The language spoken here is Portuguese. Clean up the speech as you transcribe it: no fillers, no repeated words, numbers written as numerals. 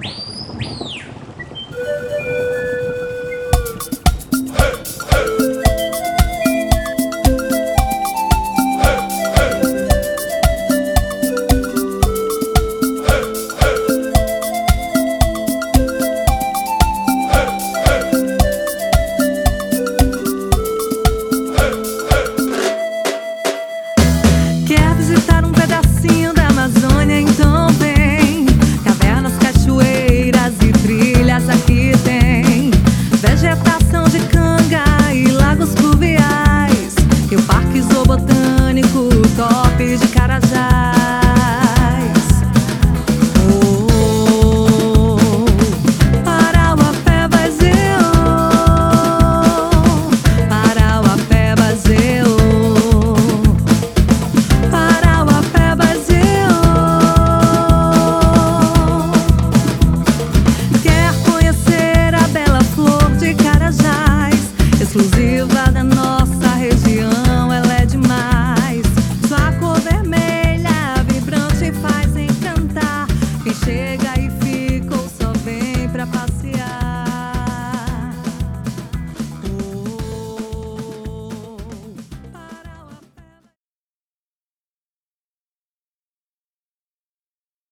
Quer visitar um pedacinho da Amazônia? Então vem. Cavernas, cachoeiras e trilhas aqui tem. Vegetação de canga e lagos fluviais. E o Parque Zoobotânico top de Carajás. Exclusiva da nossa